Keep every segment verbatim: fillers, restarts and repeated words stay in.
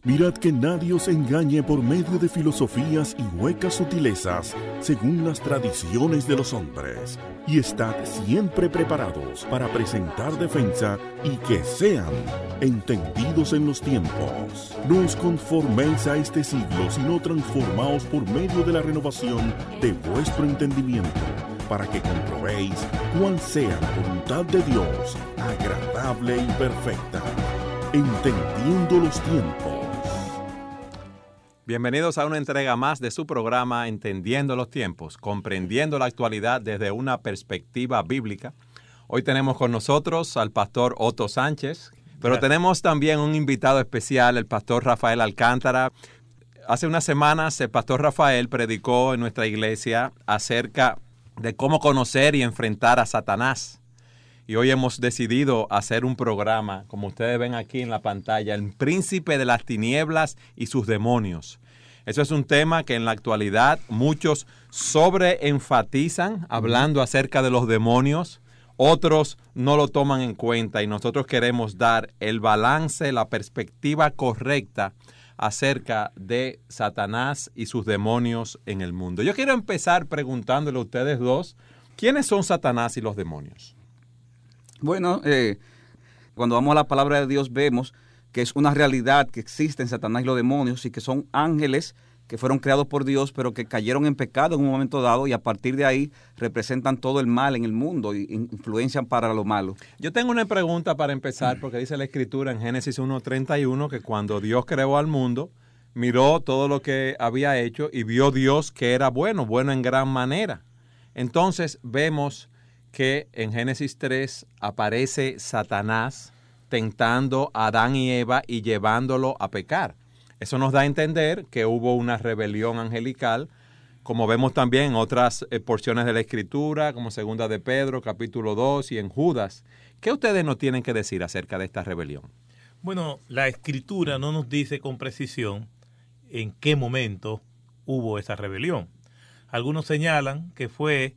Mirad que nadie os engañe por medio de filosofías y huecas sutilezas, según las tradiciones de los hombres, y estad siempre preparados para presentar defensa y que sean entendidos en los tiempos. No os conforméis a este siglo, sino transformaos por medio de la renovación de vuestro entendimiento, para que comprobéis cuál sea la voluntad de Dios, agradable y perfecta. Entendiendo los tiempos. Bienvenidos a una entrega más de su programa Entendiendo los tiempos, comprendiendo la actualidad desde una perspectiva bíblica. Hoy tenemos con nosotros al pastor Otto Sánchez, pero tenemos también un invitado especial, el pastor Rafael Alcántara. Hace unas semanas el pastor Rafael predicó en nuestra iglesia acerca de cómo conocer y enfrentar a Satanás. Y hoy hemos decidido hacer un programa, como ustedes ven aquí en la pantalla, el príncipe de las tinieblas y sus demonios. Eso es un tema que en la actualidad muchos sobreenfatizan, hablando acerca de los demonios. Otros no lo toman en cuenta y nosotros queremos dar el balance, la perspectiva correcta acerca de Satanás y sus demonios en el mundo. Yo quiero empezar preguntándole a ustedes dos, ¿quiénes son Satanás y los demonios? Bueno, eh, cuando vamos a la palabra de Dios vemos que es una realidad que existen Satanás y los demonios y que son ángeles que fueron creados por Dios, pero que cayeron en pecado en un momento dado y a partir de ahí representan todo el mal en el mundo y influencian para lo malo. Yo tengo una pregunta para empezar, porque dice la Escritura en Génesis uno treinta y uno que cuando Dios creó al mundo, miró todo lo que había hecho y vio Dios que era bueno, bueno en gran manera. Entonces vemos que en Génesis tres aparece Satanás tentando a Adán y Eva y llevándolo a pecar. Eso nos da a entender que hubo una rebelión angelical, como vemos también en otras eh, porciones de la Escritura, como Segunda de Pedro, capítulo dos, y en Judas. ¿Qué ustedes nos tienen que decir acerca de esta rebelión? Bueno, la Escritura no nos dice con precisión en qué momento hubo esa rebelión. Algunos señalan que fue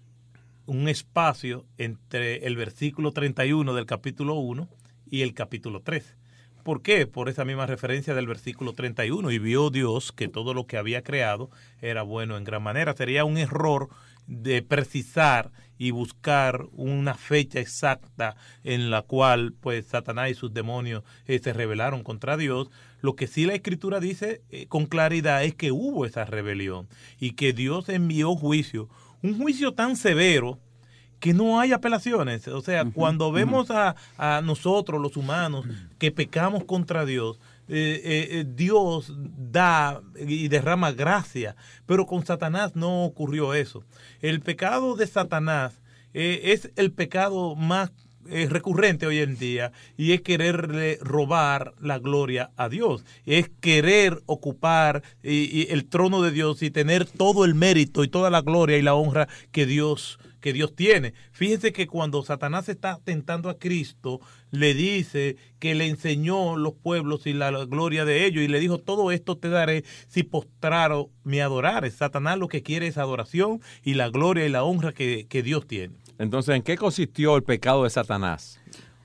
un espacio entre el versículo treinta y uno del capítulo uno y el capítulo tres. ¿Por qué? Por esa misma referencia del versículo treinta y uno. Y vio Dios que todo lo que había creado era bueno en gran manera. Sería un error de precisar y buscar una fecha exacta en la cual pues Satanás y sus demonios eh, se rebelaron contra Dios. Lo que sí la Escritura dice eh, con claridad es que hubo esa rebelión y que Dios envió juicio. Un juicio tan severo que no hay apelaciones. O sea, uh-huh, cuando vemos uh-huh. a, a nosotros, los humanos, que pecamos contra Dios, eh, eh, Dios da y derrama gracia, pero con Satanás no ocurrió eso. El pecado de Satanás eh, es el pecado más eh, recurrente hoy en día y es quererle robar la gloria a Dios. Es querer ocupar y, y el trono de Dios y tener todo el mérito y toda la gloria y la honra que Dios que Dios tiene. Fíjense que cuando Satanás está tentando a Cristo, le dice que le enseñó los pueblos y la, la gloria de ellos, y le dijo, todo esto te daré si postraro me adorares. Satanás lo que quiere es adoración y la gloria y la honra que, que Dios tiene. Entonces, ¿en qué consistió el pecado de Satanás?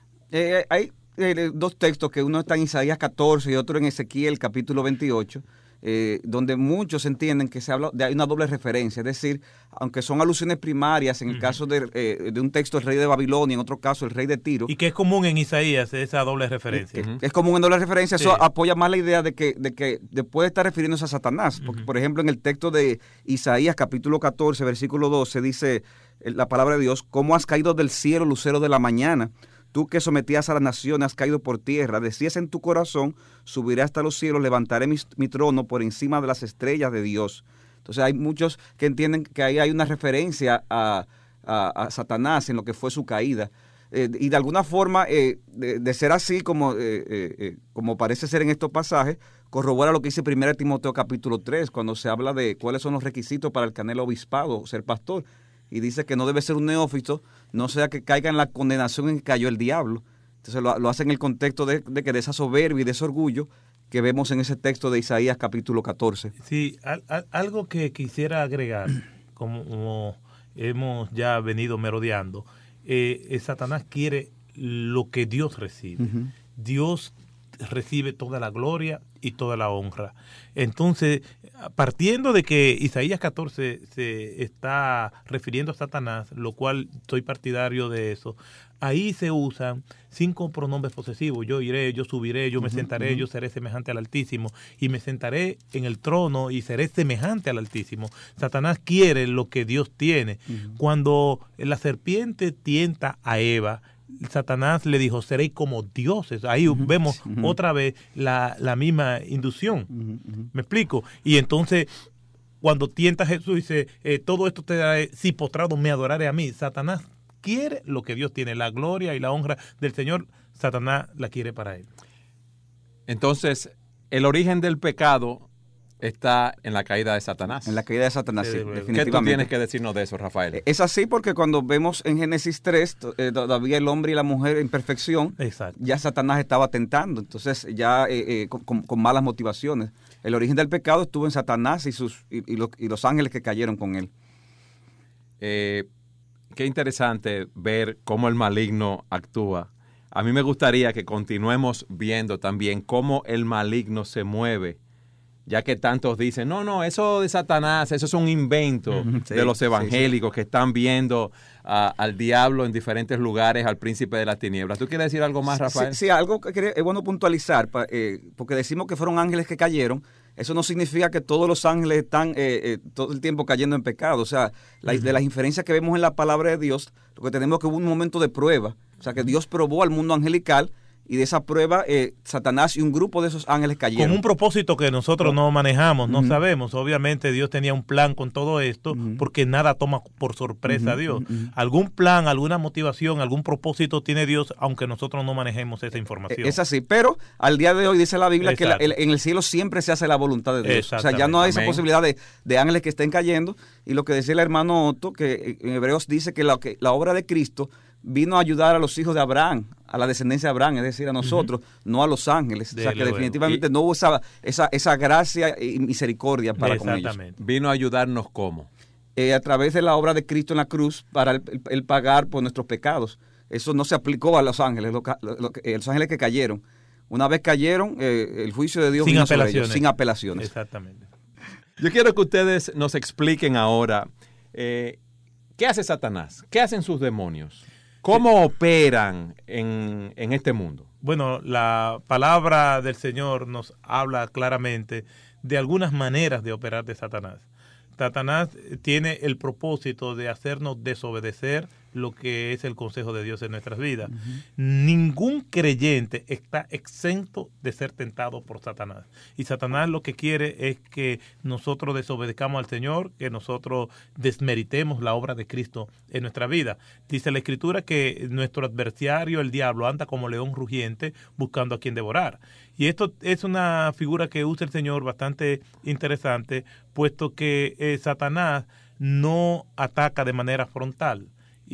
Eh, hay eh, dos textos, que uno está en Isaías catorce y otro en Ezequiel capítulo veintiocho, Eh, donde muchos entienden que se habla de hay una doble referencia, es decir, aunque son alusiones primarias, en el uh-huh. caso de, eh, de un texto el rey de Babilonia, en otro caso el rey de Tiro. Y que es común en Isaías esa doble referencia. Uh-huh. Es común en doble referencia, sí. Eso apoya más la idea de que, de que después estar refiriéndose a Satanás, porque uh-huh. por ejemplo en el texto de Isaías capítulo catorce, versículo doce, dice la palabra de Dios, ¿cómo has caído del cielo, lucero de la mañana? Tú que sometías a las naciones has caído por tierra, decías en tu corazón, subiré hasta los cielos, levantaré mi, mi trono por encima de las estrellas de Dios. Entonces hay muchos que entienden que ahí hay una referencia a, a, a Satanás en lo que fue su caída. Eh, y de alguna forma, eh, de, de ser así como, eh, eh, como parece ser en estos pasajes, corrobora lo que dice primera Timoteo capítulo tres, cuando se habla de cuáles son los requisitos para el que anhela obispado, ser pastor. Y dice que no debe ser un neófito, no sea que caiga en la condenación en que cayó el diablo. Entonces lo, lo hace en el contexto de, de que de esa soberbia y de ese orgullo que vemos en ese texto de Isaías capítulo catorce. Sí, al, al, algo que quisiera agregar, como, como hemos ya venido merodeando, eh, eh, Satanás quiere lo que Dios recibe. Uh-huh. Dios recibe toda la gloria y toda la honra. Entonces, partiendo de que Isaías catorce se está refiriendo a Satanás, lo cual soy partidario de eso, ahí se usan cinco pronombres posesivos. Yo iré, yo subiré, yo me sentaré, uh-huh. yo seré semejante al Altísimo, y me sentaré en el trono y seré semejante al Altísimo. Satanás quiere lo que Dios tiene. Uh-huh. Cuando la serpiente tienta a Eva, Satanás le dijo, seréis como dioses. Ahí uh-huh. vemos uh-huh. otra vez la, la misma inducción. Uh-huh. Uh-huh. ¿Me explico? Y entonces, cuando tienta a Jesús, dice, eh, todo esto te daré, si postrado me adoraré a mí. Satanás quiere lo que Dios tiene, la gloria y la honra del Señor. Satanás la quiere para él. Entonces, el origen del pecado está en la caída de Satanás. En la caída de Satanás, sí, sí definitivamente. ¿Qué tú tienes que decirnos de eso, Rafael? Es así porque cuando vemos en Génesis tres, eh, todavía el hombre y la mujer en perfección, exacto. ya Satanás estaba tentando, entonces ya eh, eh, con, con malas motivaciones. El origen del pecado estuvo en Satanás y, sus, y, y, los, y los ángeles que cayeron con él. Eh, qué interesante ver cómo el maligno actúa. A mí me gustaría que continuemos viendo también cómo el maligno se mueve, ya que tantos dicen, no, no, eso de Satanás, eso es un invento sí, de los evangélicos sí, sí. que están viendo uh, al diablo en diferentes lugares, al príncipe de las tinieblas. ¿Tú quieres decir algo más, Rafael? Sí, sí algo que es bueno puntualizar, eh, porque decimos que fueron ángeles que cayeron. Eso no significa que todos los ángeles están eh, eh, todo el tiempo cayendo en pecado. O sea, la, uh-huh. de las inferencias que vemos en la palabra de Dios, lo que tenemos que hubo un momento de prueba. O sea, que Dios probó al mundo angelical, y de esa prueba, eh, Satanás y un grupo de esos ángeles cayeron. Con un propósito que nosotros no manejamos, no uh-huh. sabemos. Obviamente Dios tenía un plan con todo esto, uh-huh. porque nada toma por sorpresa uh-huh. a Dios. Uh-huh. Algún plan, alguna motivación, algún propósito tiene Dios, aunque nosotros no manejemos esa información. Es así, pero al día de hoy dice la Biblia Exacto. que la, el, en el cielo siempre se hace la voluntad de Dios. O sea, ya no hay Amén. Esa posibilidad de, de ángeles que estén cayendo. Y lo que decía el hermano Otto, que en Hebreos dice que la, que la obra de Cristo vino a ayudar a los hijos de Abraham, a la descendencia de Abraham, es decir, a nosotros, uh-huh. no a los ángeles. De o sea, que luego. definitivamente y, no hubo esa, esa, esa gracia y misericordia para con ellos. Vino a ayudarnos ¿cómo? Eh, a través de la obra de Cristo en la cruz para el, el, el pagar por nuestros pecados. Eso no se aplicó a los ángeles, lo, lo, lo, los ángeles que cayeron. Una vez cayeron, eh, el juicio de Dios sin vino apelaciones. sobre ellos, sin apelaciones. Exactamente. Yo quiero que ustedes nos expliquen ahora, eh, ¿qué hace Satanás? ¿Qué hacen sus demonios? ¿Cómo operan en, en este mundo? Bueno, la palabra del Señor nos habla claramente de algunas maneras de operar de Satanás. Satanás tiene el propósito de hacernos desobedecer lo que es el consejo de Dios en nuestras vidas. Uh-huh. Ningún creyente está exento de ser tentado por Satanás. Y Satanás lo que quiere es que nosotros desobedezcamos al Señor, que nosotros desmeritemos la obra de Cristo en nuestra vida. Dice la Escritura que nuestro adversario, el diablo, anda como león rugiente buscando a quien devorar. Y esto es una figura que usa el Señor bastante interesante, puesto que eh, Satanás no ataca de manera frontal.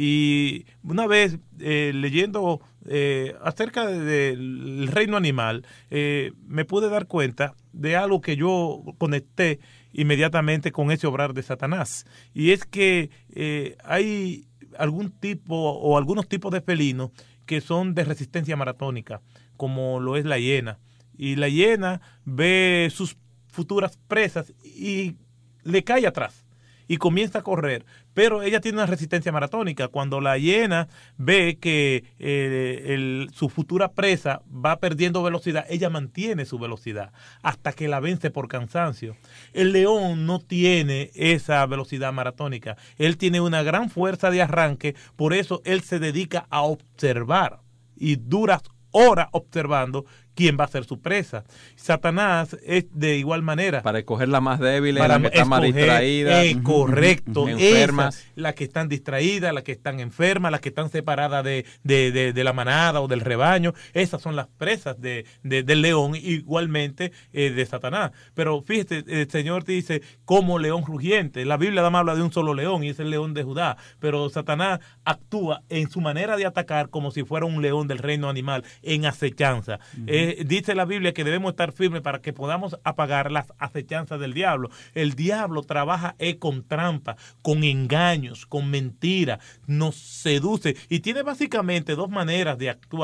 Y una vez eh, leyendo eh, acerca del de, de reino animal, eh, me pude dar cuenta de algo que yo conecté inmediatamente con ese obrar de Satanás. Y es que eh, hay algún tipo o algunos tipos de felinos que son de resistencia maratónica, como lo es la hiena. Y la hiena ve sus futuras presas y le cae atrás y comienza a correr, pero ella tiene una resistencia maratónica. Cuando la hiena ve que eh, el, su futura presa va perdiendo velocidad, ella mantiene su velocidad hasta que la vence por cansancio. El león no tiene esa velocidad maratónica, él tiene una gran fuerza de arranque, por eso él se dedica a observar y dura horas observando quién va a ser su presa. Satanás es de igual manera. Para escoger la más débil, la que está más distraída. Eh, correcto. Enfermas. Esas, las que están distraídas, las que están enfermas, las que están separadas de, de, de, de la manada o del rebaño. Esas son las presas de, de, del león, igualmente eh, de Satanás. Pero fíjate, el Señor dice, como león rugiente. La Biblia me habla de un solo león y es el león de Judá. Pero Satanás actúa en su manera de atacar como si fuera un león del reino animal, en acechanza. Uh-huh. Eh, dice la Biblia que debemos estar firmes para que podamos apagar las acechanzas del diablo. El diablo trabaja eh, con trampa, con engaños, con mentiras, nos seduce y tiene básicamente dos maneras de actuar.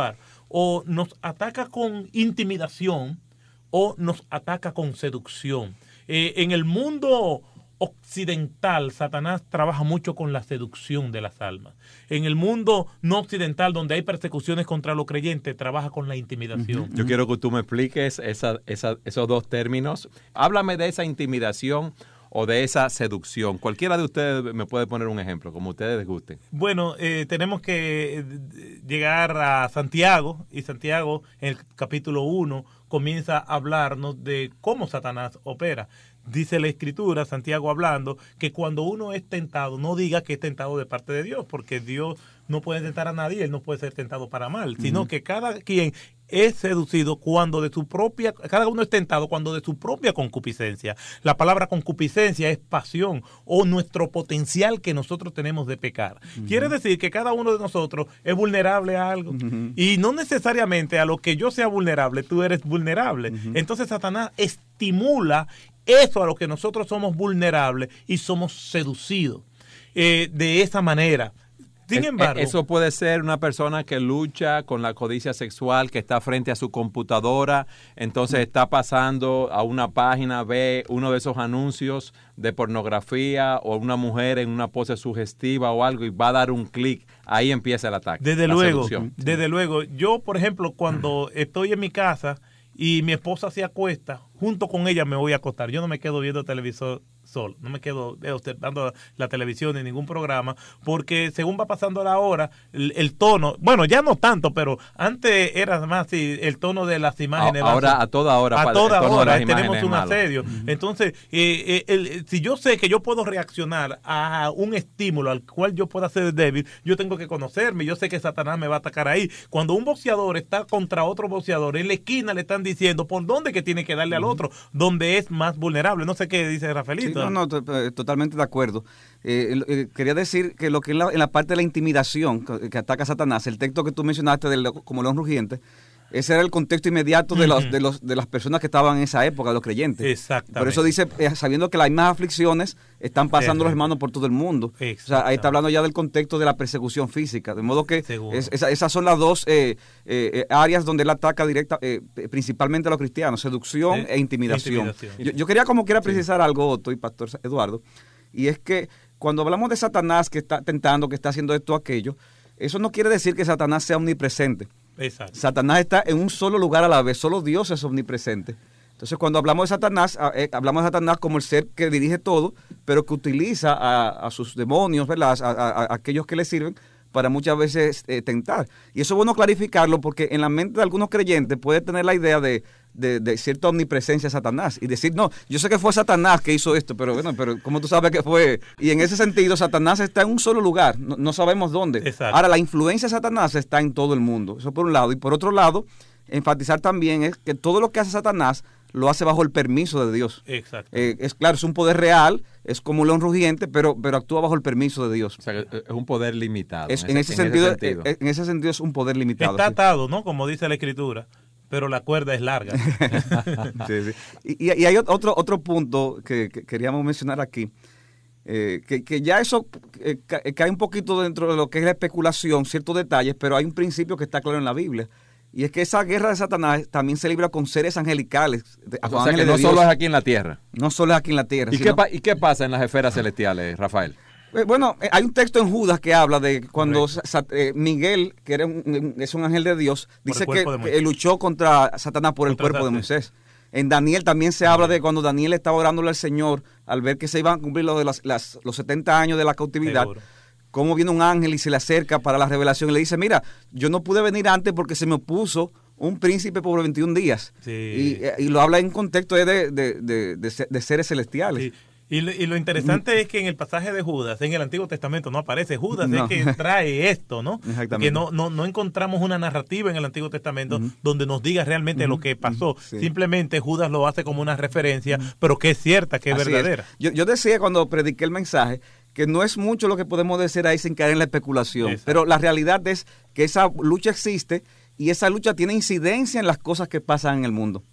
o nos ataca con intimidación o nos ataca con seducción. Eh, en el mundo occidental, Satanás trabaja mucho con la seducción de las almas. En el mundo no occidental, donde hay persecuciones contra los creyentes, trabaja con la intimidación. Yo quiero que tú me expliques esa, esa, esos dos términos. Háblame de esa intimidación o de esa seducción. Cualquiera de ustedes me puede poner un ejemplo, como ustedes les guste. Bueno, eh, tenemos que llegar a Santiago, y Santiago en el capítulo uno comienza a hablarnos de cómo Satanás opera. Dice la Escritura, Santiago hablando, que cuando uno es tentado, no diga que es tentado de parte de Dios, porque Dios no puede tentar a nadie, Él no puede ser tentado para mal, sino uh-huh. que cada quien es seducido cuando de su propia, cada uno es tentado cuando de su propia concupiscencia. La palabra concupiscencia es pasión o nuestro potencial que nosotros tenemos de pecar. Uh-huh. Quiere decir que cada uno de nosotros es vulnerable a algo uh-huh. y no necesariamente a lo que yo sea vulnerable, tú eres vulnerable. Uh-huh. Entonces Satanás estimula eso a lo que nosotros somos vulnerables y somos seducidos eh, de esa manera. Sin embargo, eso puede ser una persona que lucha con la codicia sexual, que está frente a su computadora, entonces está pasando a una página, ve uno de esos anuncios de pornografía o una mujer en una pose sugestiva o algo y va a dar un clic. Ahí empieza el ataque. Desde luego, seducción. desde luego. Yo, por ejemplo, cuando estoy en mi casa y mi esposa se acuesta, junto con ella me voy a acostar. Yo no me quedo viendo televisor solo, no me quedo observando la televisión ni ningún programa, porque según va pasando la hora, el, el tono, bueno, ya no tanto, pero antes era más sí, el tono de las imágenes. Ahora, a, a toda hora. A toda hora tenemos un asedio. Uh-huh. Entonces, eh, eh, el, si yo sé que yo puedo reaccionar a un estímulo al cual yo pueda ser débil, yo tengo que conocerme. Yo sé que Satanás me va a atacar ahí. Cuando un boxeador está contra otro boxeador, en la esquina le están diciendo por dónde que tiene que darle al otro, donde es más vulnerable. No sé qué dice Rafaelito. Sí, no, no, totalmente de acuerdo. Eh, eh, quería decir que lo que es la, en la parte de la intimidación que, que ataca a Satanás, el texto que tú mencionaste del, como león rugiente, ese era el contexto inmediato de, uh-huh. los, de, los, de las personas que estaban en esa época, los creyentes. Exactamente. Por eso dice, eh, sabiendo que las mismas aflicciones están pasando los hermanos por todo el mundo. O sea, ahí está hablando ya del contexto de la persecución física. De modo que es, esa, esas son las dos eh, eh, áreas donde él ataca directa, eh, principalmente a los cristianos, seducción eh, e intimidación. intimidación. Yo, yo quería como quiera precisar sí. algo, Otto y Pastor Eduardo, y es que cuando hablamos de Satanás que está tentando, que está haciendo esto o aquello, eso no quiere decir que Satanás sea omnipresente. Exacto. Satanás está en un solo lugar a la vez, solo Dios es omnipresente. Entonces, cuando hablamos de Satanás, eh, hablamos de Satanás como el ser que dirige todo, pero que utiliza a, a sus demonios, ¿verdad? A, a, a aquellos que le sirven para muchas veces eh, tentar. Y eso es bueno clarificarlo porque en la mente de algunos creyentes puede tener la idea de, de, de cierta omnipresencia de Satanás y decir, no, yo sé que fue Satanás que hizo esto, pero bueno, pero ¿cómo tú sabes que fue? Y en ese sentido, Satanás está en un solo lugar, no, no sabemos dónde. Exacto. Ahora, la influencia de Satanás está en todo el mundo, eso por un lado. Y por otro lado, enfatizar también es que todo lo que hace Satanás lo hace bajo el permiso de Dios. Exacto. Eh, es claro, es un poder real, es como un león rugiente, pero, pero actúa bajo el permiso de Dios. O sea, es un poder limitado. Es, en, en, ese, ese sentido, en ese sentido, eh, en ese sentido es un poder limitado. Está sí. atado, ¿no? Como dice la Escritura, pero la cuerda es larga. sí, sí. Y, y hay otro, otro punto que, que queríamos mencionar aquí, eh, que, que ya eso eh, cae un poquito dentro de lo que es la especulación, ciertos detalles, pero hay un principio que está claro en la Biblia. Y es que esa guerra de Satanás también se libra con seres angelicales. De, o sea que no solo es aquí en la tierra. No solo es aquí en la tierra. ¿Y, sino... qué, ¿Y qué pasa en las esferas celestiales, Rafael? Eh, bueno, eh, hay un texto en Judas que habla de cuando sa, eh, Miguel, que era un, es un ángel de Dios, dice que, que luchó contra Satanás por contra el cuerpo de Moisés. En Daniel también se habla de cuando Daniel estaba orándole al Señor al ver que se iban a cumplir lo de las, las, los setenta años de la cautividad. Seguro. Cómo viene un ángel y se le acerca para la revelación y le dice, mira, yo no pude venir antes porque se me opuso un príncipe por veintiún días. Sí. Y, y lo habla en contexto de, de, de, de, de seres celestiales. Sí. Y lo, y lo interesante mm. es que en el pasaje de Judas, en el Antiguo Testamento no aparece Judas, no. es que trae esto, ¿no? Exactamente. Que no, no, no encontramos una narrativa en el Antiguo Testamento mm. donde nos diga realmente mm. lo que pasó. Sí. Simplemente Judas lo hace como una referencia, mm. pero que es cierta, que es Así verdadera. Es. Yo, yo decía cuando prediqué el mensaje que no es mucho lo que podemos decir ahí sin caer en la especulación, Exacto. pero la realidad es que esa lucha existe y esa lucha tiene incidencia en las cosas que pasan en el mundo.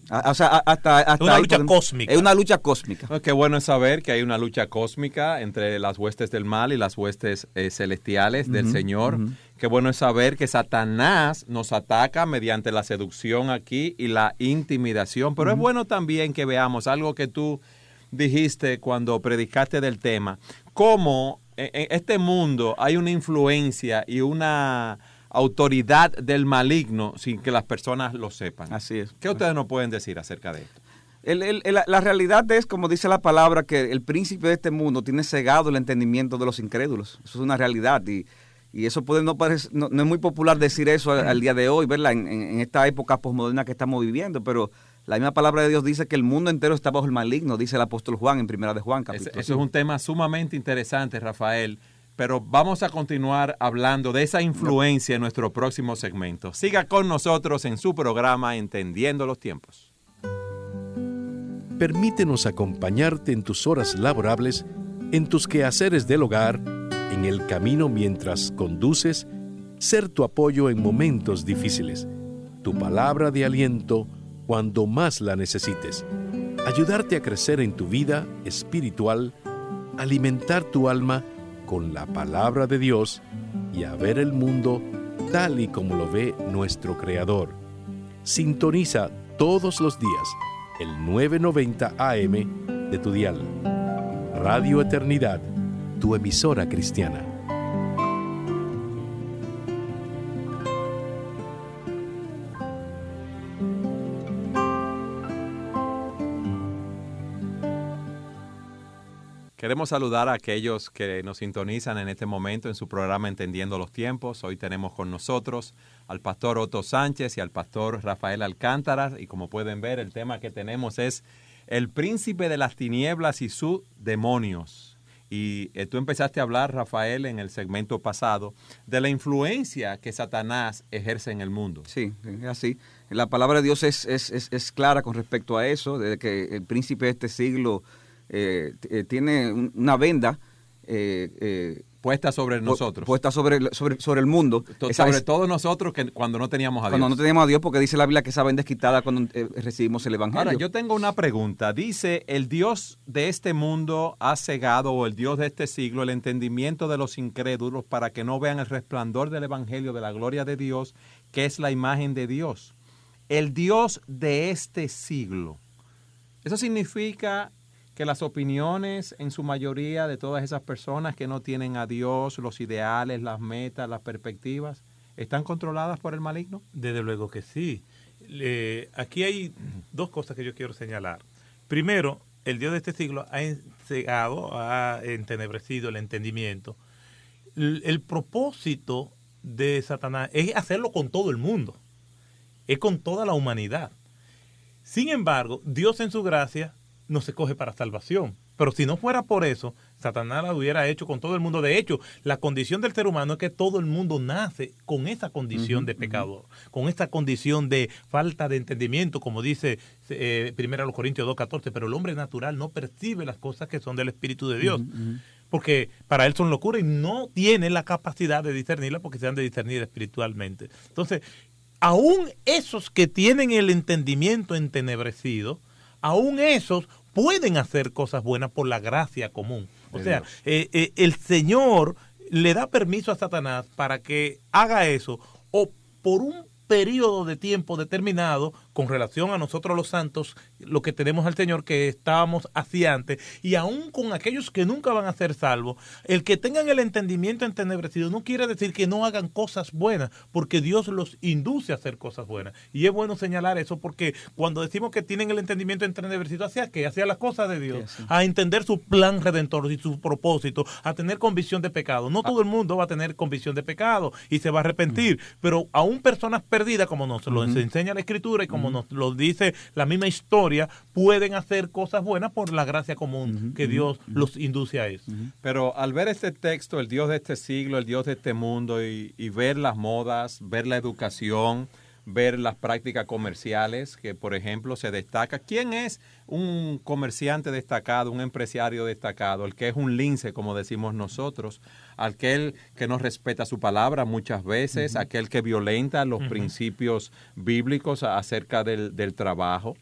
O sea, hasta, hasta es una ahí lucha podemos, cósmica. Es una lucha cósmica. Pues qué bueno es saber que hay una lucha cósmica entre las huestes del mal y las huestes eh, celestiales uh-huh, del Señor. Uh-huh. Qué bueno es saber que Satanás nos ataca mediante la seducción aquí y la intimidación. Pero uh-huh. es bueno también que veamos algo que tú dijiste cuando predicaste del tema. Cómo en este mundo hay una influencia y una autoridad del maligno sin que las personas lo sepan. Así es. ¿Qué ustedes nos pueden decir acerca de esto? El, el, el, la realidad es, como dice la palabra, que el príncipe de este mundo tiene cegado el entendimiento de los incrédulos. Eso es una realidad y, y eso puede no, parecer, no, no es muy popular decir eso al, al día de hoy, ¿verdad? En, en, en esta época posmoderna que estamos viviendo, pero la misma palabra de Dios dice que el mundo entero está bajo el maligno, dice el apóstol Juan en Primera de Juan, capítulo Eso es un tema sumamente interesante, Rafael. Pero vamos a continuar hablando de esa influencia en nuestro próximo segmento. Siga con nosotros en su programa Entendiendo los Tiempos. Permítenos acompañarte en tus horas laborables, en tus quehaceres del hogar, en el camino mientras conduces, ser tu apoyo en momentos difíciles, tu palabra de aliento cuando más la necesites, ayudarte a crecer en tu vida espiritual, alimentar tu alma con la palabra de Dios y a ver el mundo tal y como lo ve nuestro Creador. Sintoniza todos los días el nueve noventa A M de tu dial. Radio Eternidad, tu emisora cristiana. Queremos saludar a aquellos que nos sintonizan en este momento en su programa Entendiendo los Tiempos. Hoy tenemos con nosotros al pastor Otto Sánchez y al pastor Rafael Alcántara. Y como pueden ver, el tema que tenemos es el príncipe de las tinieblas y sus demonios. Y eh, tú empezaste a hablar, Rafael, en el segmento pasado, de la influencia que Satanás ejerce en el mundo. Sí, es así. La palabra de Dios es, es, es, es clara con respecto a eso, de que el príncipe de este siglo Eh, eh, tiene una venda eh, eh, puesta sobre nosotros, puesta sobre, sobre, sobre el mundo, Esa, sobre es, todo nosotros que cuando no teníamos a Dios. Cuando no teníamos a Dios, porque dice la Biblia que esa venda es quitada cuando eh, recibimos el Evangelio. Ahora, yo tengo una pregunta. Dice, el Dios de este mundo ha cegado, o el Dios de este siglo, el entendimiento de los incrédulos para que no vean el resplandor del Evangelio de la gloria de Dios, que es la imagen de Dios. El Dios de este siglo. Eso significa que las opiniones en su mayoría de todas esas personas que no tienen a Dios, los ideales, las metas, las perspectivas, ¿están controladas por el maligno? Desde luego que sí. Eh, aquí hay dos cosas que yo quiero señalar. Primero, el Dios de este siglo ha cegado, ha entenebrecido el entendimiento. El, el propósito de Satanás es hacerlo con todo el mundo, es con toda la humanidad. Sin embargo, Dios en su gracia no se coge para salvación. Pero si no fuera por eso, Satanás la hubiera hecho con todo el mundo. De hecho, la condición del ser humano es que todo el mundo nace con esa condición uh-huh, de pecador, uh-huh. con esa condición de falta de entendimiento, como dice eh, primero Corintios dos catorce, pero el hombre natural no percibe las cosas que son del Espíritu de Dios. Uh-huh. Porque para él son locura y no tiene la capacidad de discernirla porque se han de discernir espiritualmente. Entonces, aún esos que tienen el entendimiento entenebrecido, aún esos pueden hacer cosas buenas por la gracia común. O sea, eh, eh, el Señor le da permiso a Satanás para que haga eso, o por un periodo de tiempo determinado, con relación a nosotros los santos, lo que tenemos al Señor que estábamos hacia antes, y aún con aquellos que nunca van a ser salvos, el que tengan el entendimiento entenebrecido no quiere decir que no hagan cosas buenas, porque Dios los induce a hacer cosas buenas. Y es bueno señalar eso, porque cuando decimos que tienen el entendimiento entenebrecido, ¿hacia qué? Hacia las cosas de Dios, sí, sí. A entender su plan redentor y su propósito, a tener convicción de pecado. No ah. todo el mundo va a tener convicción de pecado y se va a arrepentir, uh-huh. pero aún personas perdidas, como nos lo uh-huh. enseña la Escritura y como uh-huh. nos lo dice la misma historia, pueden hacer cosas buenas por la gracia común uh-huh. que Dios uh-huh. los induce a eso. Uh-huh. Pero al ver este texto, el Dios de este siglo, el Dios de este mundo, y, y ver las modas, ver la educación, ver las prácticas comerciales, que por ejemplo se destaca. ¿Quién es un comerciante destacado, un empresario destacado? El que es un lince, como decimos nosotros, aquel que no respeta su palabra muchas veces, uh-huh. aquel que violenta los uh-huh. principios bíblicos acerca del, del trabajo.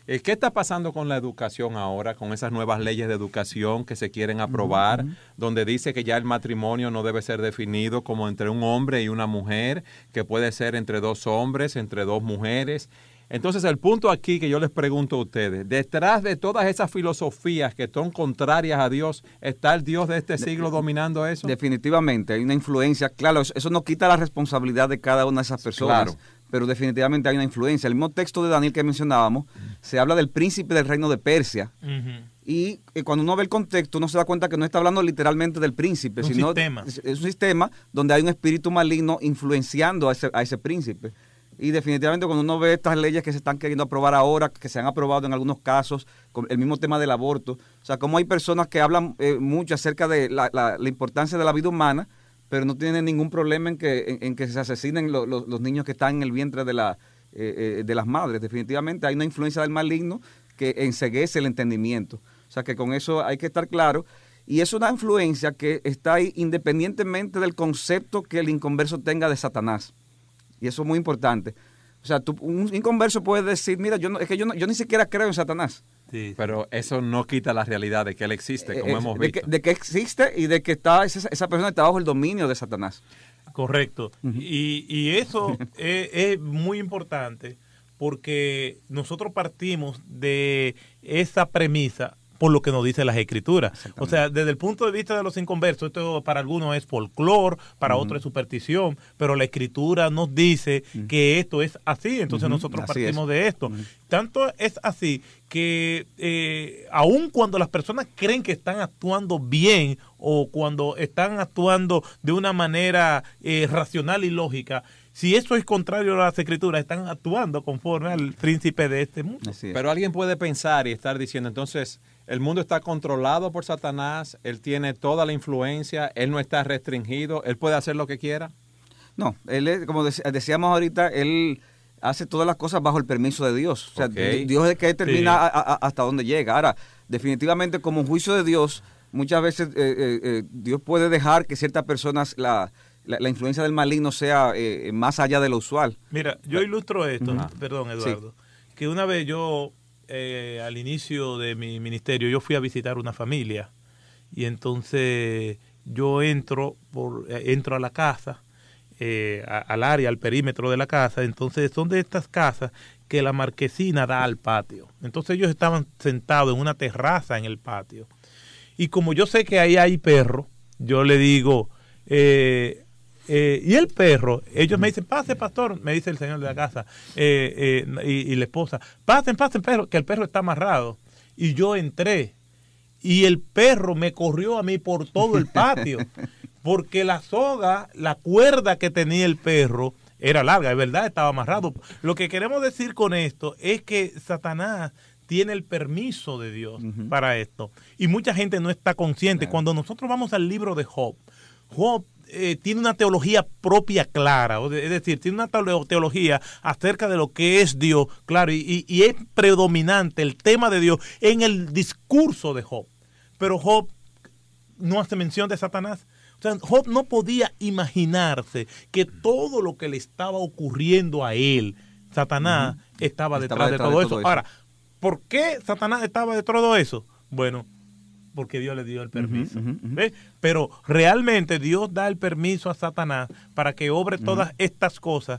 ¿Qué está pasando con la educación ahora, con esas nuevas leyes de educación que se quieren aprobar, uh-huh. donde dice que ya el matrimonio no debe ser definido como entre un hombre y una mujer, que puede ser entre dos hombres, entre dos mujeres? Entonces, el punto aquí que yo les pregunto a ustedes, detrás de todas esas filosofías que son contrarias a Dios, ¿está el Dios de este siglo dominando eso? Definitivamente, hay una influencia. Claro, eso no quita la responsabilidad de cada una de esas personas. Claro. Pero definitivamente hay una influencia. El mismo texto de Daniel que mencionábamos, uh-huh. se habla del príncipe del reino de Persia. Uh-huh. Y eh, cuando uno ve el contexto, uno se da cuenta que no está hablando literalmente del príncipe, un sino sistema. Es, es un sistema donde hay un espíritu maligno influenciando a ese, a ese príncipe. Y definitivamente cuando uno ve estas leyes que se están queriendo aprobar ahora, que se han aprobado en algunos casos, con el mismo tema del aborto, o sea, como hay personas que hablan eh, mucho acerca de la, la, la importancia de la vida humana, pero no tienen ningún problema en que, en, en que se asesinen lo, lo, los niños que están en el vientre de, la, eh, eh, de las madres. Definitivamente hay una influencia del maligno que enceguece el entendimiento. O sea que con eso hay que estar claro. Y es una influencia que está ahí independientemente del concepto que el inconverso tenga de Satanás. Y eso es muy importante. O sea, tú, un inconverso puede decir, mira, yo no, es que yo, no, yo ni siquiera creo en Satanás. Sí, pero eso no quita la realidad de que él existe, como eh, hemos de visto. Que, de que existe y de que está esa, esa persona está bajo el dominio de Satanás. Correcto. Uh-huh. Y, y eso es, es muy importante porque nosotros partimos de esa premisa por lo que nos dicen las escrituras. O sea, desde el punto de vista de los inconversos, esto para algunos es folclore, para uh-huh. otros es superstición, pero la escritura nos dice uh-huh. que esto es así, entonces uh-huh. nosotros así partimos es. de esto. Uh-huh. Tanto es así que eh, aun cuando las personas creen que están actuando bien o cuando están actuando de una manera eh, racional y lógica, si eso es contrario a las escrituras, están actuando conforme al príncipe de este mundo. Pero alguien puede pensar y estar diciendo, entonces, el mundo está controlado por Satanás, él tiene toda la influencia, él no está restringido, él puede hacer lo que quiera. No, él es, como decíamos ahorita, él hace todas las cosas bajo el permiso de Dios. O sea, okay. Dios es el que determina sí. a, a, hasta dónde llega. Ahora, definitivamente como un juicio de Dios, muchas veces eh, eh, Dios puede dejar que ciertas personas la... La, la influencia del maligno sea eh, más allá de lo usual. Mira, yo ilustro esto, uh-huh. perdón Eduardo, sí. que una vez yo, eh, al inicio de mi ministerio, yo fui a visitar una familia y entonces yo entro, por, eh, entro a la casa, eh, a, al área, al perímetro de la casa, entonces son de estas casas que la marquesina da al patio. Entonces ellos estaban sentados en una terraza en el patio y como yo sé que ahí hay perro, yo le digo... Eh, Eh, y el perro, ellos me dicen, pase pastor, me dice el señor de la casa eh, eh, y, y la esposa, pasen, pasen perro, que el perro está amarrado. Y yo entré y el perro me corrió a mí por todo el patio, porque la soga, la cuerda que tenía el perro era larga, es verdad, estaba amarrado. Lo que queremos decir con esto es que Satanás tiene el permiso de Dios uh-huh. para esto. Y mucha gente no está consciente. Claro. Cuando nosotros vamos al libro de Job, Job Eh, tiene una teología propia clara, es decir, tiene una teología acerca de lo que es Dios, claro, y, y es predominante el tema de Dios en el discurso de Job. Pero Job no hace mención de Satanás. O sea, Job no podía imaginarse que todo lo que le estaba ocurriendo a él, Satanás, uh-huh. estaba, detrás estaba detrás de todo, de todo eso. eso. Ahora, ¿por qué Satanás estaba detrás de todo eso? Bueno, porque Dios le dio el permiso. Uh-huh, uh-huh. ¿Ves? Pero realmente Dios da el permiso a Satanás para que obre uh-huh. todas estas cosas,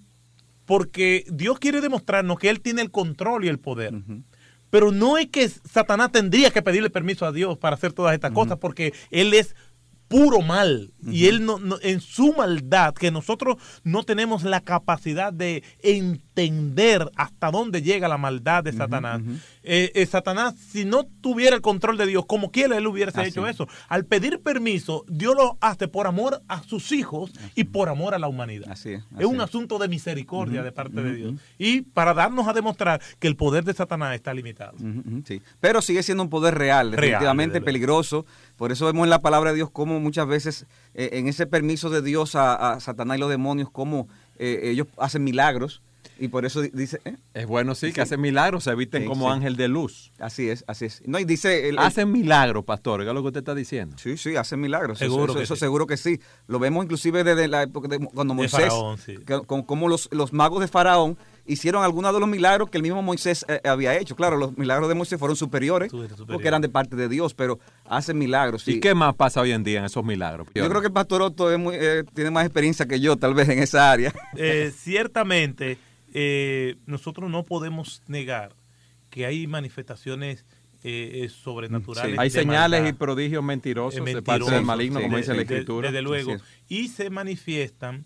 porque Dios quiere demostrarnos que Él tiene el control y el poder. Uh-huh. Pero no es que Satanás tendría que pedirle permiso a Dios para hacer todas estas uh-huh. cosas, porque Él es puro mal, uh-huh. y él no, no, en su maldad, que nosotros no tenemos la capacidad de entender hasta dónde llega la maldad de Satanás. Uh-huh. eh, eh, Satanás, si no tuviera el control de Dios, como quiera él hubiese Así. hecho eso. Al pedir permiso, Dios lo hace por amor a sus hijos Así. y por amor a la humanidad. Así es, Así. es un asunto de misericordia uh-huh. de parte uh-huh. de Dios, y para darnos a demostrar que el poder de Satanás está limitado. Uh-huh. Sí. Pero sigue siendo un poder real, definitivamente real, peligroso. Por eso vemos en la palabra de Dios cómo muchas veces eh, en ese permiso de Dios a, a Satanás y los demonios, cómo eh, ellos hacen milagros. Y por eso dice... ¿eh? Es bueno, sí, sí, que hacen milagros, se visten sí, como sí. ángel de luz. Así es, así es. No, y dice... El, hacen milagros, pastor, ¿qué es lo que usted está diciendo? Sí, sí, hacen milagros. Seguro eso, eso, eso sí. seguro que sí. Lo vemos inclusive desde la época de cuando Moisés... De Faraón, sí. que, con, como los, los magos de Faraón hicieron algunos de los milagros que el mismo Moisés eh, había hecho. Claro, los milagros de Moisés fueron superiores, superior. porque eran de parte de Dios, pero hacen milagros. Sí. ¿Y qué más pasa hoy en día en esos milagros? Yo creo que el pastor Otto es muy, eh, tiene más experiencia que yo, tal vez, en esa área. Eh, ciertamente, eh, nosotros no podemos negar que hay manifestaciones eh, sobrenaturales. Sí. Hay señales maldad, y prodigios mentirosos, mentirosos de parte del maligno, sí, como de, dice la Escritura. Desde luego. Sí, sí. Y se manifiestan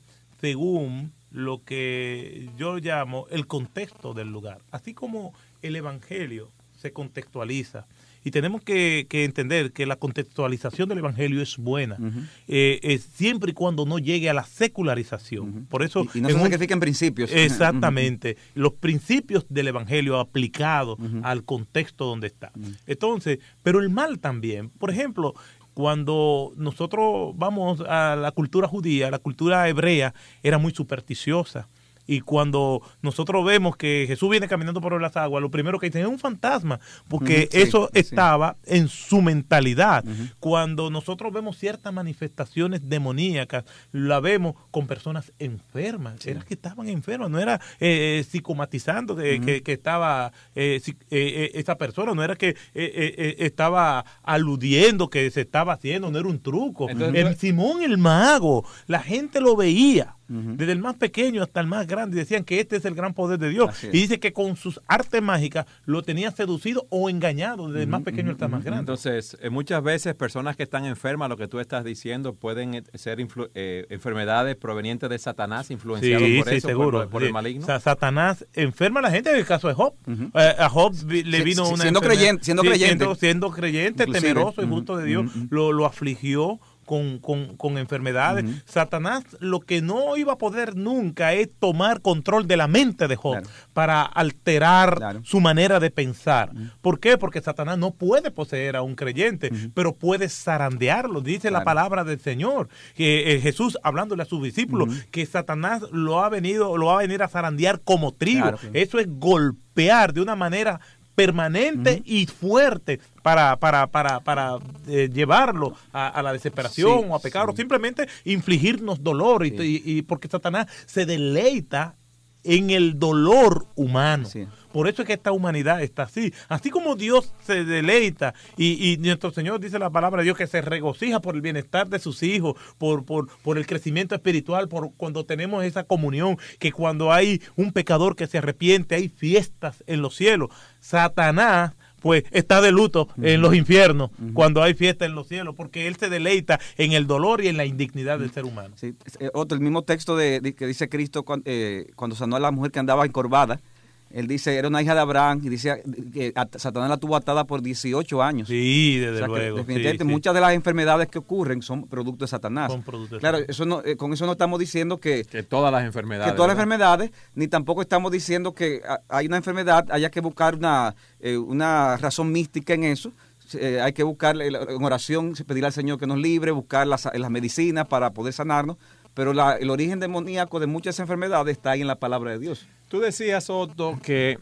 según lo que yo llamo el contexto del lugar. Así como el Evangelio se contextualiza. Y tenemos que, que entender que la contextualización del Evangelio es buena, uh-huh. eh, eh, siempre y cuando no llegue a la secularización. Uh-huh. Por eso, y, y no se sacrifiquen principios. Exactamente. Uh-huh. Los principios del Evangelio aplicados uh-huh. al contexto donde está. Uh-huh. Entonces, pero el mal también. Por ejemplo, cuando nosotros vamos a la cultura judía, la cultura hebrea era muy supersticiosa. Y cuando nosotros vemos que Jesús viene caminando por las aguas, lo primero que dicen es un fantasma, porque sí, eso sí. estaba en su mentalidad. Uh-huh. Cuando nosotros vemos ciertas manifestaciones demoníacas, la vemos con personas enfermas. Sí. Era que estaban enfermas, no era eh, psicomatizando que, uh-huh. que, que estaba eh, eh, esa persona, no era que eh, eh, estaba aludiendo que se estaba haciendo, no era un truco. Entonces, el Simón el mago, la gente lo veía. Uh-huh. Desde el más pequeño hasta el más grande, decían que este es el gran poder de Dios. Y dice que con sus artes mágicas lo tenía seducido o engañado desde uh-huh. el más pequeño uh-huh. hasta el más grande. Entonces, eh, muchas veces personas que están enfermas, lo que tú estás diciendo, pueden ser influ- eh, enfermedades provenientes de Satanás, influenciados sí, por sí, eso, seguro. por, por sí. el maligno. O sea, Satanás enferma a la gente, en el caso de Job. Uh-huh. Eh, a Job le vino sí, una siendo creyente, siendo sí, creyente. Siendo, siendo creyente, inclusive. Temeroso y justo uh-huh. de Dios, uh-huh. lo, lo afligió. Con, con, con enfermedades. Uh-huh. Satanás lo que no iba a poder nunca es tomar control de la mente de Job, claro. para alterar claro. su manera de pensar. Uh-huh. ¿Por qué? Porque Satanás no puede poseer a un creyente, uh-huh. pero puede zarandearlo. Dice claro. la palabra del Señor, que eh, Jesús hablándole a sus discípulos, uh-huh. que Satanás lo ha venido, lo va a venir a zarandear como trigo. Claro. Eso es golpear de una manera permanente uh-huh. y fuerte para para para para eh, llevarlo a, a la desesperación sí, o a pecar sí. o simplemente infligirnos dolor sí. y, y, y porque Satanás se deleita en el dolor humano. Sí. Por eso es que esta humanidad está así. Así como Dios se deleita y, y nuestro Señor dice la palabra de Dios que se regocija por el bienestar de sus hijos, por, por, por el crecimiento espiritual, por cuando tenemos esa comunión, que cuando hay un pecador que se arrepiente, hay fiestas en los cielos. Satanás pues está de luto uh-huh. en los infiernos uh-huh. cuando hay fiesta en los cielos, porque él se deleita en el dolor y en la indignidad uh-huh. del ser humano. Sí. Otro, el mismo texto de, de que dice Cristo cuando, eh, cuando sanó a la mujer que andaba encorvada, él dice, era una hija de Abraham, y dice que Satanás la tuvo atada por dieciocho años. Sí, desde o sea, luego. Definitivamente, sí, muchas sí. de las enfermedades que ocurren son producto de Satanás. Son producto de claro, Satanás. Eso no, eh, con eso no estamos diciendo que... Que todas las enfermedades. Que todas ¿verdad? las enfermedades, ni tampoco estamos diciendo que hay una enfermedad, haya que buscar una, eh, una razón mística en eso. Eh, hay que buscar en oración, pedir al Señor que nos libre, buscar las, las medicinas para poder sanarnos. Pero la, el origen demoníaco de muchas enfermedades está ahí en la palabra de Dios. Tú decías, Otto, que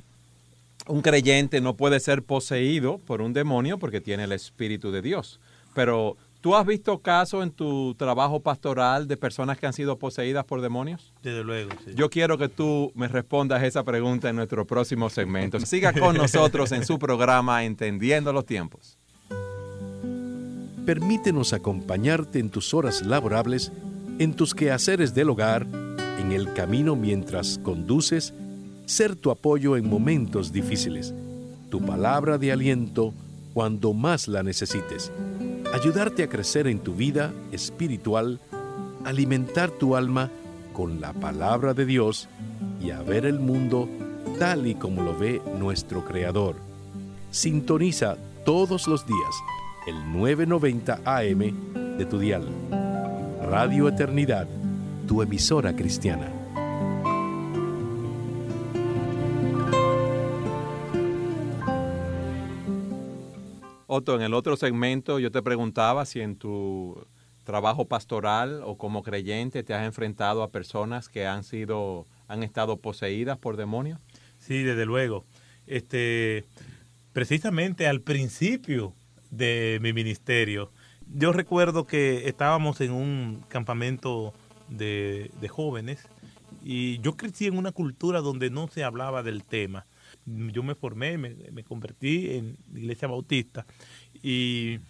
un creyente no puede ser poseído por un demonio porque tiene el Espíritu de Dios. Pero, ¿tú has visto casos en tu trabajo pastoral de personas que han sido poseídas por demonios? Desde luego, sí. Yo quiero que tú me respondas esa pregunta en nuestro próximo segmento. Siga con nosotros en su programa Entendiendo los Tiempos. Permítenos acompañarte en tus horas laborables, en tus quehaceres del hogar, en el camino mientras conduces, ser tu apoyo en momentos difíciles, tu palabra de aliento cuando más la necesites, ayudarte a crecer en tu vida espiritual, alimentar tu alma con la palabra de Dios y a ver el mundo tal y como lo ve nuestro Creador. Sintoniza todos los días el nueve noventa A M de tu dial. Radio Eternidad, tu emisora cristiana. Otto, en el otro segmento yo te preguntaba si en tu trabajo pastoral o como creyente te has enfrentado a personas que han sido, han estado poseídas por demonios. Sí, desde luego. Este, precisamente al principio de mi ministerio, yo recuerdo que estábamos en un campamento de, de jóvenes y yo crecí en una cultura donde no se hablaba del tema. Yo me formé, me, me convertí en iglesia bautista y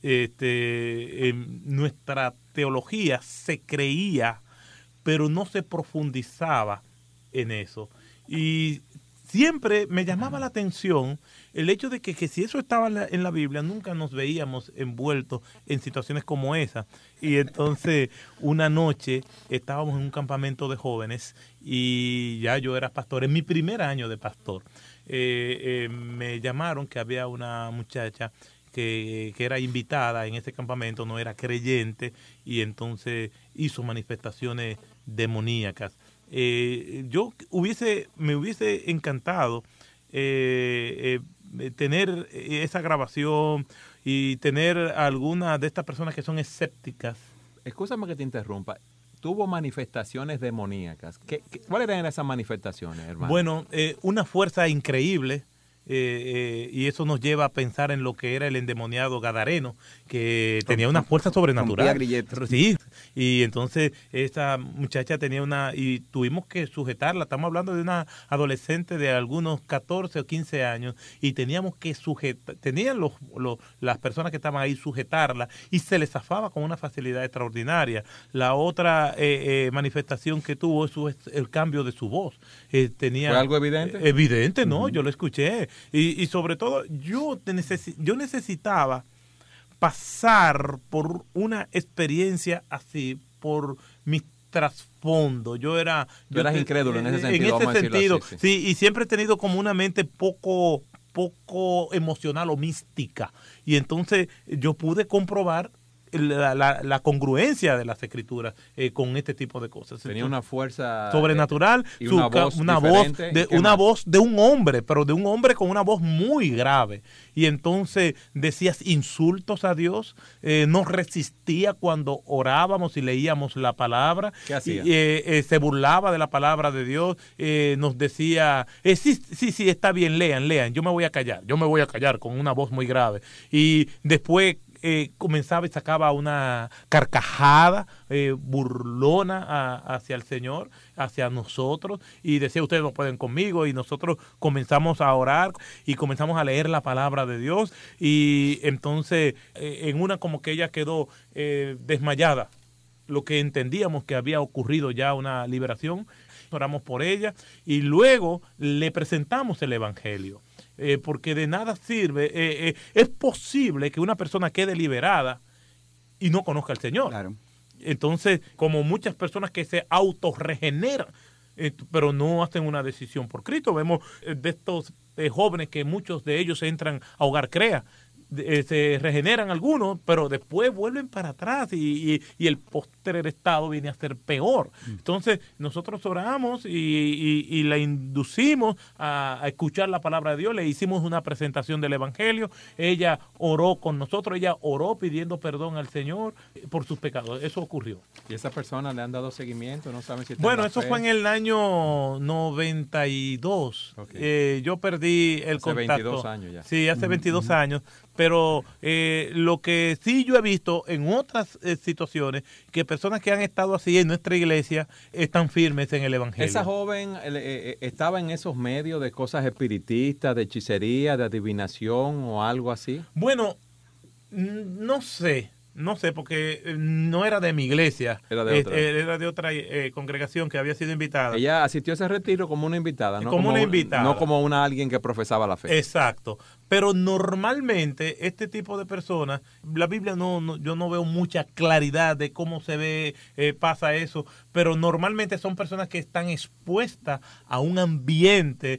este, en nuestra teología se creía, pero no se profundizaba en eso. Y siempre me llamaba la atención el hecho de que, que si eso estaba en la, en la Biblia, nunca nos veíamos envueltos en situaciones como esa. Y entonces, una noche estábamos en un campamento de jóvenes y ya yo era pastor, en mi primer año de pastor. Eh, eh, me llamaron que había una muchacha que, que era invitada en ese campamento, no era creyente, y entonces hizo manifestaciones demoníacas. Eh, yo hubiese, me hubiese encantado eh, eh, tener esa grabación y tener alguna de estas personas que son escépticas. Escúchame que te interrumpa. Tuvo manifestaciones demoníacas. ¿Qué, qué, ¿Cuáles eran esas manifestaciones, hermano? Bueno, eh, una fuerza increíble. Eh, eh, y eso nos lleva a pensar en lo que era el endemoniado gadareno, que tenía una fuerza sobrenatural. Sí, y entonces esa muchacha tenía una, y tuvimos que sujetarla. Estamos hablando de una adolescente de algunos catorce o quince años, y teníamos que sujetar, tenían los, los, las personas que estaban ahí sujetarla, y se le zafaba con una facilidad extraordinaria. La otra eh, eh, manifestación que tuvo es el cambio de su voz. Eh, tenía, ¿Fue algo evidente? Eh, evidente, no, uh-huh. Yo lo escuché. Y, y sobre todo, yo, te necesi- yo necesitaba pasar por una experiencia así, por mi trasfondo. Yo era... Tú yo eras te, incrédulo en ese sentido. En ese vamos sentido, así, sí. sí, y siempre he tenido como una mente poco, poco emocional o mística. Y entonces yo pude comprobar La, la, la congruencia de las escrituras eh, con este tipo de cosas. Tenía una fuerza sobrenatural, y su, una voz una voz de una más? voz de un hombre, pero de un hombre con una voz muy grave. Y entonces decías insultos a Dios, eh, no resistía cuando orábamos y leíamos la palabra. ¿Qué hacía? Y, eh, eh, se burlaba de la palabra de Dios, eh, nos decía, eh, sí, sí, sí, está bien, lean, lean, yo me voy a callar, yo me voy a callar con una voz muy grave. Y después Eh, comenzaba y sacaba una carcajada eh, burlona a, hacia el Señor, hacia nosotros, y decía, ustedes no pueden conmigo, y nosotros comenzamos a orar y comenzamos a leer la palabra de Dios, y entonces eh, en una como que ella quedó eh, desmayada, lo que entendíamos que había ocurrido ya una liberación. Oramos por ella y luego le presentamos el Evangelio. Eh, porque de nada sirve, eh, eh, es posible que una persona quede liberada y no conozca al Señor. Claro. Entonces, como muchas personas que se autorregeneran, eh, pero no hacen una decisión por Cristo. Vemos eh, de estos eh, jóvenes que muchos de ellos entran a Hogar Crea, eh, se regeneran algunos, pero después vuelven para atrás y, y, y el postrer estado viene a ser peor. Entonces nosotros oramos y, y, y la inducimos a, a escuchar la palabra de Dios, le hicimos una presentación del Evangelio, ella oró con nosotros, ella oró pidiendo perdón al Señor por sus pecados. Eso ocurrió. ¿Y esas personas le han dado seguimiento? ¿No saben si Bueno, eso fe? fue en el año noventa y dos. Okay. Eh, yo perdí el hace contacto. veintidós años ya. Sí, hace veintidós uh-huh. años. Pero eh, lo que sí yo he visto en otras eh, situaciones, que personas que han estado así en nuestra iglesia están firmes en el Evangelio. ¿Esa joven eh, eh, estaba en esos medios de cosas espiritistas, de hechicería, de adivinación o algo así? Bueno, no sé. No sé, porque no era de mi iglesia. Era de otra. Eh, era de otra eh, congregación que había sido invitada. Ella asistió a ese retiro como una invitada, ¿no? Como, como una invitada. No como una alguien que profesaba la fe. Exacto. Pero normalmente este tipo de personas, la Biblia no, no yo no veo mucha claridad de cómo se ve, eh, pasa eso, pero normalmente son personas que están expuestas a un ambiente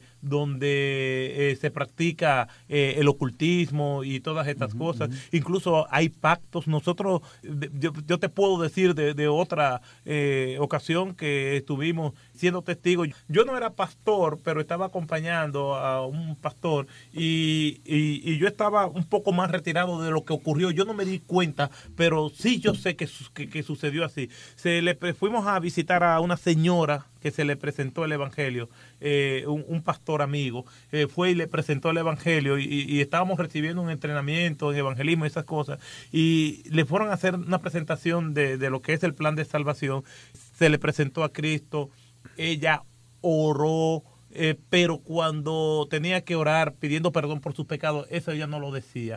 donde eh, se practica eh, el ocultismo y todas estas uh-huh, cosas. Uh-huh. Incluso hay pactos. Nosotros, yo, yo te puedo decir de, de otra eh, ocasión que estuvimos siendo testigos. Yo no era pastor, pero estaba acompañando a un pastor y, y, y yo estaba un poco más retirado de lo que ocurrió. Yo no me di cuenta, pero sí yo sé que, que, que sucedió así. Se le fuimos a visitar a una señora que se le presentó el Evangelio, eh, un, un pastor amigo, eh, fue y le presentó el Evangelio y, y estábamos recibiendo un entrenamiento en evangelismo y esas cosas, y le fueron a hacer una presentación de, de lo que es el plan de salvación. Se le presentó a Cristo, ella oró, eh, pero cuando tenía que orar pidiendo perdón por sus pecados, eso ella no lo decía.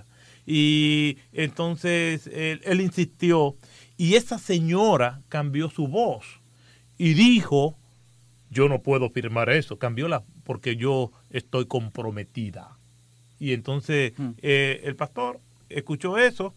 Y entonces él, él insistió, y esa señora cambió su voz y dijo, yo no puedo firmar eso, cambióla porque yo estoy comprometida. Y entonces mm. eh, el pastor escuchó eso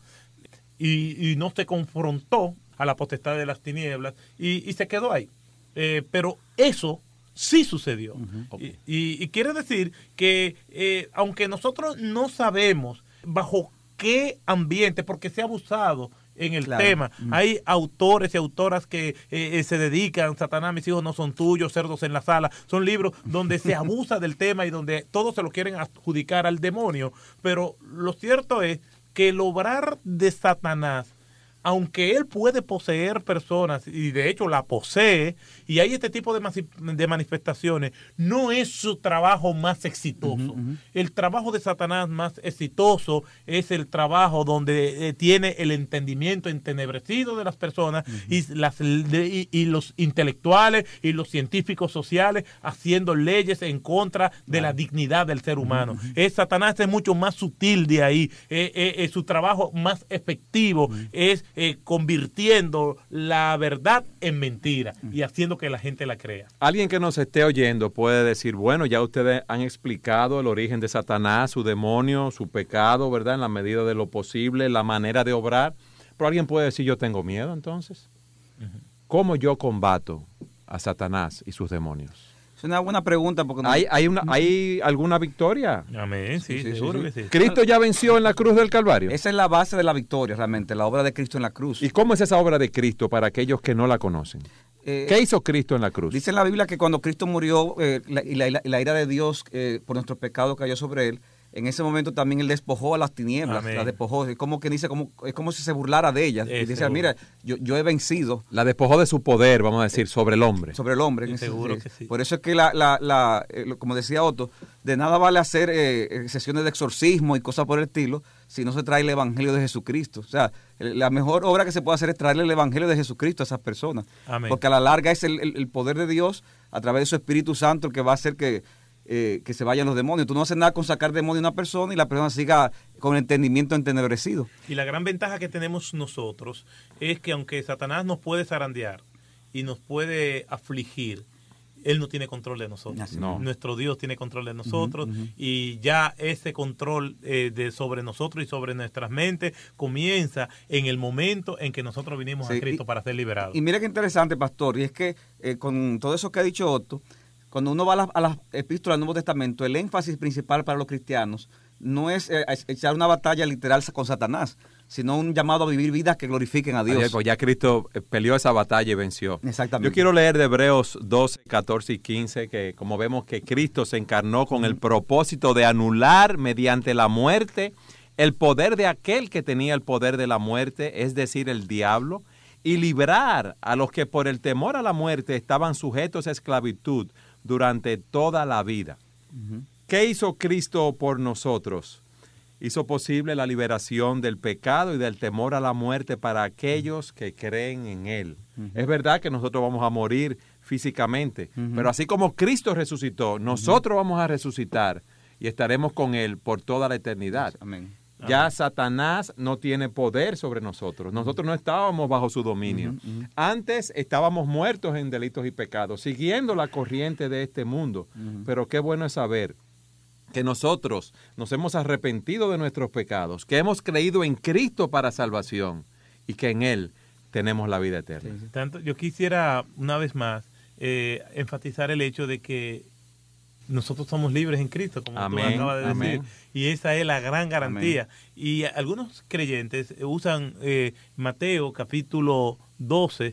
y, y no se confrontó a la potestad de las tinieblas y, y se quedó ahí. Eh, pero eso sí sucedió. Uh-huh. y, y, y quiere decir que eh, aunque nosotros no sabemos bajo qué ambiente, porque se ha abusado en el claro. tema. Mm. Hay autores y autoras que eh, se dedican, Satanás, mis hijos no son tuyos, cerdos en la sala. Son libros donde se abusa del tema y donde todos se lo quieren adjudicar al demonio. Pero lo cierto es que el obrar de Satanás, aunque él puede poseer personas, y de hecho la posee, y hay este tipo de, de manifestaciones, no es su trabajo más exitoso. Uh-huh, uh-huh. El trabajo de Satanás más exitoso es el trabajo donde eh, tiene el entendimiento entenebrecido de las personas uh-huh. y, las, de, y, y los intelectuales y los científicos sociales haciendo leyes en contra de uh-huh. la dignidad del ser humano. Uh-huh. Es, Satanás es mucho más sutil de ahí. Eh, eh, eh, su trabajo más efectivo uh-huh. es Eh, convirtiendo la verdad en mentira y haciendo que la gente la crea. Alguien que nos esté oyendo puede decir, bueno, ya ustedes han explicado el origen de Satanás, su demonio, su pecado, ¿verdad? En la medida de lo posible, la manera de obrar. Pero alguien puede decir, yo tengo miedo entonces. Uh-huh. ¿Cómo yo combato a Satanás y sus demonios? Es una buena pregunta. Porque no... ¿Hay, hay, una, ¿Hay alguna victoria? Amén, sí, sí, seguro sí, sí. que sí. ¿Cristo ya venció en la cruz del Calvario? Esa es la base de la victoria, realmente, la obra de Cristo en la cruz. ¿Y cómo es esa obra de Cristo para aquellos que no la conocen? Eh, ¿Qué hizo Cristo en la cruz? Dice en la Biblia que cuando Cristo murió eh, la, y, la, la ira de Dios eh, por nuestros pecados cayó sobre él, en ese momento también él despojó a las tinieblas, las despojó, es como que dice, como, es como si se burlara de ellas, y dice, mira, yo, yo he vencido. La despojó de su poder, vamos a decir, sobre el hombre. Sobre el hombre. Seguro que sí. Por eso es que, la, la, la, eh, como decía Otto, de nada vale hacer eh, sesiones de exorcismo y cosas por el estilo, si no se trae el Evangelio de Jesucristo. O sea, la mejor obra que se puede hacer es traerle el Evangelio de Jesucristo a esas personas. Amén. Porque a la larga es el, el, el poder de Dios, a través de su Espíritu Santo, el que va a hacer que Eh, que se vayan los demonios. Tú no haces nada con sacar demonios de una persona y la persona siga con el entendimiento entenebrecido. Y la gran ventaja que tenemos nosotros es que aunque Satanás nos puede zarandear y nos puede afligir, él no tiene control de nosotros. No. Nuestro Dios tiene control de nosotros uh-huh, uh-huh. y ya ese control eh, de sobre nosotros y sobre nuestras mentes comienza en el momento en que nosotros vinimos sí, a Cristo y, para ser liberados. Y mira qué interesante, pastor, y es que eh, con todo eso que ha dicho Otto, cuando uno va a las, a las epístolas del Nuevo Testamento, el énfasis principal para los cristianos no es eh, echar una batalla literal con Satanás, sino un llamado a vivir vidas que glorifiquen a Dios. Ayer, pues ya Cristo peleó esa batalla y venció. Exactamente. Yo quiero leer de Hebreos doce, catorce y quince, que como vemos que Cristo se encarnó con el propósito de anular mediante la muerte el poder de aquel que tenía el poder de la muerte, es decir, el diablo, y librar a los que por el temor a la muerte estaban sujetos a esclavitud durante toda la vida. Uh-huh. ¿Qué hizo Cristo por nosotros? Hizo posible la liberación del pecado y del temor a la muerte para aquellos que creen en Él. Uh-huh. Es verdad que nosotros vamos a morir físicamente, uh-huh. pero así como Cristo resucitó, nosotros uh-huh. vamos a resucitar y estaremos con Él por toda la eternidad. Amén. Ya Amén. Satanás no tiene poder sobre nosotros. Nosotros no estábamos bajo su dominio. Uh-huh, uh-huh. Antes estábamos muertos en delitos y pecados, siguiendo la corriente de este mundo. Uh-huh. Pero qué bueno es saber que nosotros nos hemos arrepentido de nuestros pecados, que hemos creído en Cristo para salvación y que en Él tenemos la vida eterna. Sí, tanto, yo quisiera una vez más eh, enfatizar el hecho de que nosotros somos libres en Cristo, como amén, tú acabas de decir, amén. Y esa es la gran garantía. Amén. Y algunos creyentes usan eh, Mateo capítulo doce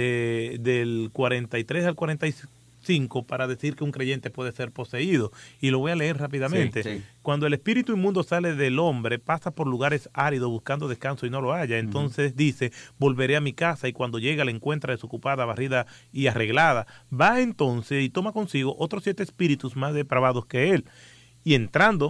de, del cuarenta y tres al cuarenta y cinco para decir que un creyente puede ser poseído. Y lo voy a leer rápidamente. Sí, sí. Cuando el espíritu inmundo sale del hombre, pasa por lugares áridos buscando descanso y no lo halla. Entonces uh-huh. dice, volveré a mi casa, y cuando llega la encuentra desocupada, barrida y arreglada. Va entonces y toma consigo otros siete espíritus más depravados que él. Y entrando,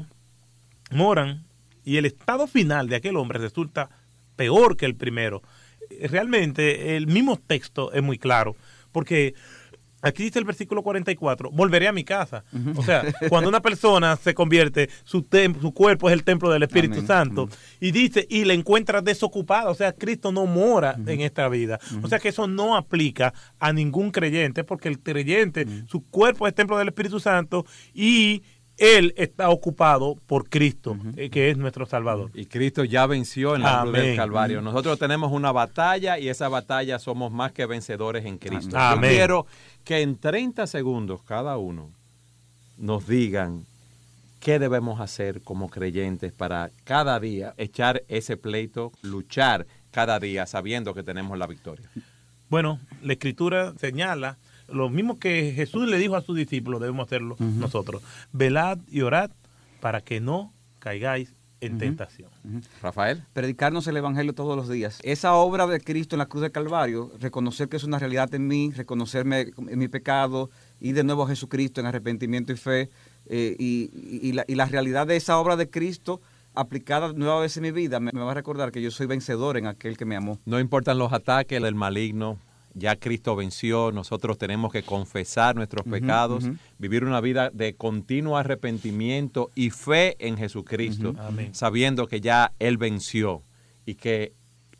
moran, y el estado final de aquel hombre resulta peor que el primero. Realmente el mismo texto es muy claro, porque Aquí dice el versículo cuarenta y cuatro, volveré a mi casa. Uh-huh. O sea, cuando una persona se convierte, su, tem- su cuerpo es el templo del Espíritu Amén. Santo. Uh-huh. Y dice, y la encuentra desocupada. O sea, Cristo no mora uh-huh. en esta vida. Uh-huh. O sea, que eso no aplica a ningún creyente, porque el creyente, uh-huh. su cuerpo es el templo del Espíritu Santo y él está ocupado por Cristo, uh-huh. eh, que es nuestro Salvador. Y Cristo ya venció en la cruz del Calvario. Nosotros tenemos una batalla y esa batalla somos más que vencedores en Cristo. Amén. Yo quiero que en treinta segundos cada uno nos digan qué debemos hacer como creyentes para cada día echar ese pleito, luchar cada día sabiendo que tenemos la victoria. Bueno, la Escritura señala lo mismo que Jesús le dijo a sus discípulos, debemos hacerlo uh-huh. nosotros. Velad y orad para que no caigáis en uh-huh. tentación. Uh-huh. Rafael. Predicarnos el Evangelio todos los días. Esa obra de Cristo en la cruz del Calvario, reconocer que es una realidad en mí, reconocerme en mi pecado, ir de nuevo a Jesucristo en arrepentimiento y fe, eh, y, y, la, y la realidad de esa obra de Cristo aplicada nueva vez en mi vida, me, me va a recordar que yo soy vencedor en aquel que me amó. No importan los ataques del maligno, ya Cristo venció, nosotros tenemos que confesar nuestros uh-huh, pecados, uh-huh. vivir una vida de continuo arrepentimiento y fe en Jesucristo, uh-huh. sabiendo que ya Él venció y que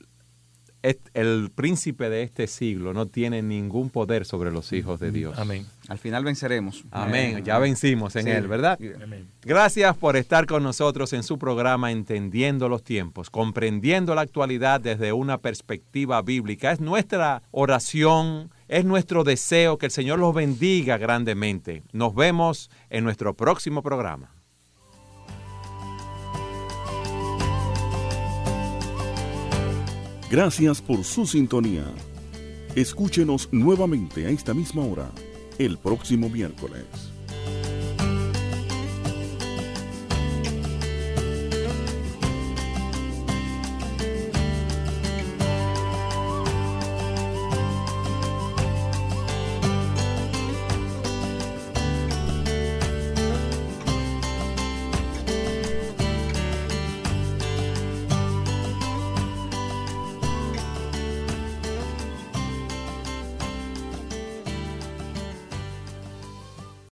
el príncipe de este siglo no tiene ningún poder sobre los hijos de Dios. Amén. Al final venceremos. Amén. Amén. Ya vencimos en sí. Él, ¿verdad? Amén. Gracias por estar con nosotros en su programa Entendiendo los Tiempos, comprendiendo la actualidad desde una perspectiva bíblica. Es nuestra oración, es nuestro deseo que el Señor los bendiga grandemente. Nos vemos en nuestro próximo programa. Gracias por su sintonía. Escúchenos nuevamente a esta misma hora, el próximo miércoles.